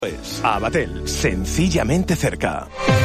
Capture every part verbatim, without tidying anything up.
Pues Abatel, sencillamente cerca.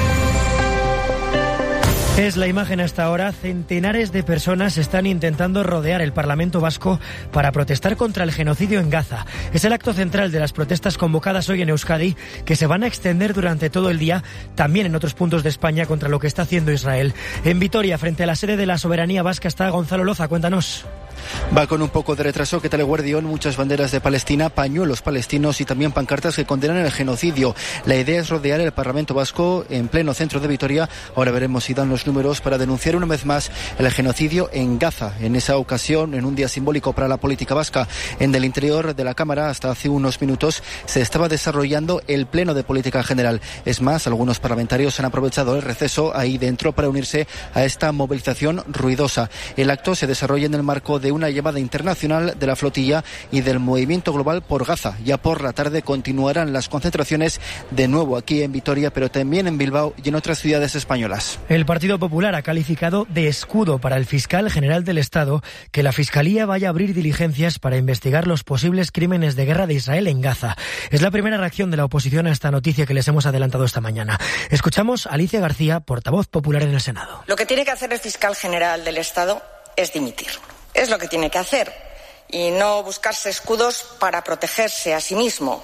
Es la imagen hasta ahora. Centenares de personas están intentando rodear el Parlamento vasco para protestar contra el genocidio en Gaza. Es el acto central de las protestas convocadas hoy en Euskadi, que se van a extender durante todo el día, también en otros puntos de España, contra lo que está haciendo Israel. En Vitoria, frente a la sede de la soberanía vasca, está Gonzalo Loza. Cuéntanos. Va con un poco de retraso. ¿Qué tal, Guardión? Muchas banderas de Palestina, pañuelos palestinos y también pancartas que condenan el genocidio. La idea es rodear el Parlamento vasco en pleno centro de Vitoria. Ahora veremos si dan los números para denunciar una vez más el genocidio en Gaza. En esa ocasión, en un día simbólico para la política vasca, en el interior de la Cámara, hasta hace unos minutos, se estaba desarrollando el pleno de política general. Es más, algunos parlamentarios han aprovechado el receso ahí dentro para unirse a esta movilización ruidosa. El acto se desarrolla en el marco de una llamada internacional de la flotilla y del movimiento global por Gaza. Ya por la tarde continuarán las concentraciones de nuevo aquí en Vitoria, pero también en Bilbao y en otras ciudades españolas. El Partido Popular ha calificado de escudo para el fiscal general del Estado que la Fiscalía vaya a abrir diligencias para investigar los posibles crímenes de guerra de Israel en Gaza. Es la primera reacción de la oposición a esta noticia que les hemos adelantado esta mañana. Escuchamos a Alicia García, portavoz popular en el Senado. Lo que tiene que hacer el fiscal general del Estado es dimitir. Es lo que tiene que hacer y no buscarse escudos para protegerse a sí mismo.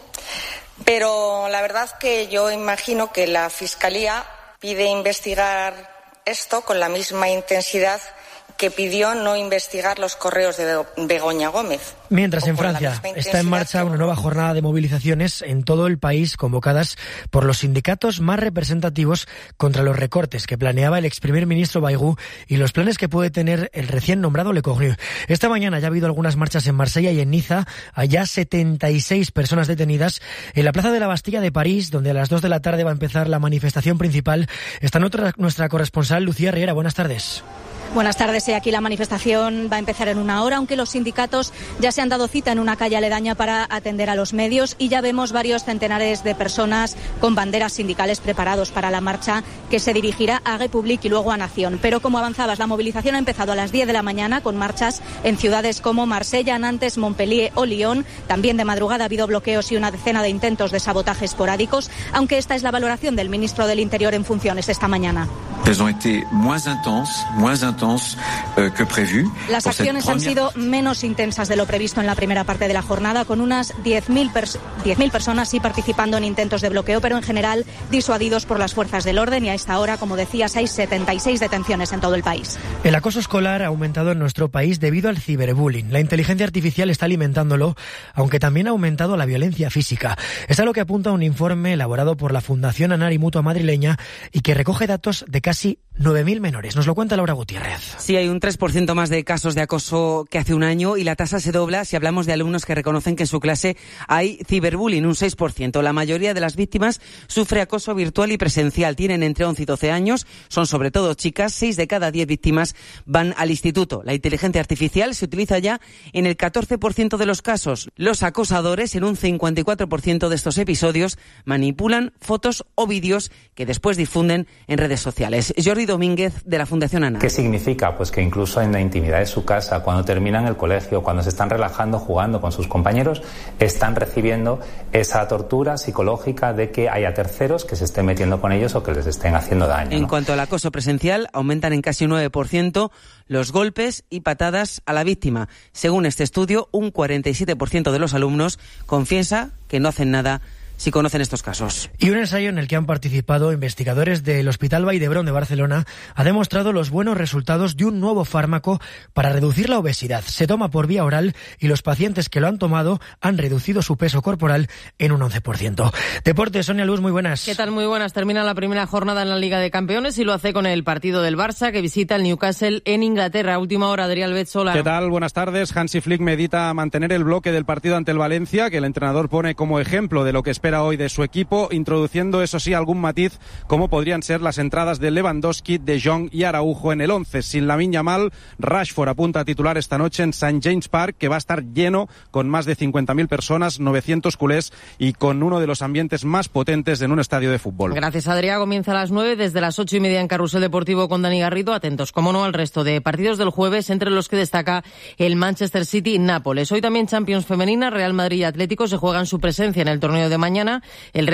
Pero la verdad que yo imagino que la Fiscalía pide investigar esto con la misma intensidad que pidió no investigar los correos de Begoña Gómez. Mientras en Francia está en marcha una nueva jornada de movilizaciones en todo el país, convocadas por los sindicatos más representativos contra los recortes que planeaba el ex primer ministro Bayrou y los planes que puede tener el recién nombrado Le Cornu. Esta mañana ya ha habido algunas marchas en Marsella y en Niza. Hay ya setenta y seis personas detenidas. En la plaza de la Bastilla de París, donde a las dos de la tarde va a empezar la manifestación principal, está nuestra, nuestra corresponsal Lucía Riera. Buenas tardes. Buenas tardes. Aquí la manifestación va a empezar en una hora, aunque los sindicatos ya se han dado cita en una calle aledaña para atender a los medios y ya vemos varios centenares de personas con banderas sindicales preparados para la marcha que se dirigirá a Republic y luego a Nación. Pero como avanzabas, la movilización ha empezado a las diez de la mañana con marchas en ciudades como Marsella, Nantes, Montpellier o Lyon. También de madrugada ha habido bloqueos y una decena de intentos de sabotaje esporádicos, aunque esta es la valoración del ministro del Interior en funciones esta mañana. Las acciones han sido menos intensas de lo previsto en la primera parte de la jornada, con unas diez mil pers- diez mil personas sí participando en intentos de bloqueo, pero en general disuadidos por las fuerzas del orden, y a esta hora, como decías, hay setenta y seis detenciones en todo el país. El acoso escolar ha aumentado en nuestro país debido al ciberbullying. La inteligencia artificial está alimentándolo, aunque también ha aumentado la violencia física. Es a lo que apunta un informe elaborado por la Fundación Anar y Mutua madrileña y que recoge datos de casi nueve mil menores. Nos lo cuenta Laura Gutiérrez. Sí, hay un tres por ciento más de casos de acoso que hace un año y la tasa se dobla si hablamos de alumnos que reconocen que en su clase hay ciberbullying, un seis por ciento. La mayoría de las víctimas sufre acoso virtual y presencial. Tienen entre once y doce años, son sobre todo chicas. seis de cada diez víctimas van al instituto. La inteligencia artificial se utiliza ya en el catorce por ciento de los casos. Los acosadores, en un cincuenta y cuatro por ciento de estos episodios, manipulan fotos o vídeos que después difunden en redes sociales. Jordi Domínguez, de la Fundación Ana. ¿Qué significa? Pues que incluso en la intimidad de su casa, cuando terminan el colegio, cuando se están relajando, jugando con sus compañeros, están recibiendo esa tortura psicológica de que haya terceros que se estén metiendo con ellos o que les estén haciendo daño, ¿no? En cuanto al acoso presencial, aumentan en casi un nueve por ciento los golpes y patadas a la víctima. Según este estudio, un cuarenta y siete por ciento de los alumnos confiesa que no hacen nada si conocen estos casos. Y un ensayo en el que han participado investigadores del Hospital Vall d'Hebron de Barcelona ha demostrado los buenos resultados de un nuevo fármaco para reducir la obesidad. Se toma por vía oral y los pacientes que lo han tomado han reducido su peso corporal en un once por ciento. Deportes, Sonia Luz, muy buenas. ¿Qué tal? Muy buenas. Termina la primera jornada en la Liga de Campeones y lo hace con el partido del Barça, que visita el Newcastle en Inglaterra. Última hora, Adrián Betzola. ¿Qué tal? Buenas tardes. Hansi Flick medita mantener el bloque del partido ante el Valencia, que el entrenador pone como ejemplo de lo que espera hoy de su equipo, introduciendo eso sí algún matiz, como podrían ser las entradas de Lewandowski, De Jong y Araujo en el once. Sin Lamine Yamal, Rashford apunta a titular esta noche en Saint James Park, que va a estar lleno con más de cincuenta mil personas, novecientos culés y con uno de los ambientes más potentes en un estadio de fútbol. Gracias, Adrián. Comienza a las nueve, desde las ocho y media en Carrusel Deportivo con Dani Garrido. Atentos, como no, al resto de partidos del jueves, entre los que destaca el Manchester City-Nápoles. Hoy también Champions femenina, Real Madrid y Atlético se juegan su presencia en el torneo de mañana. mañana. El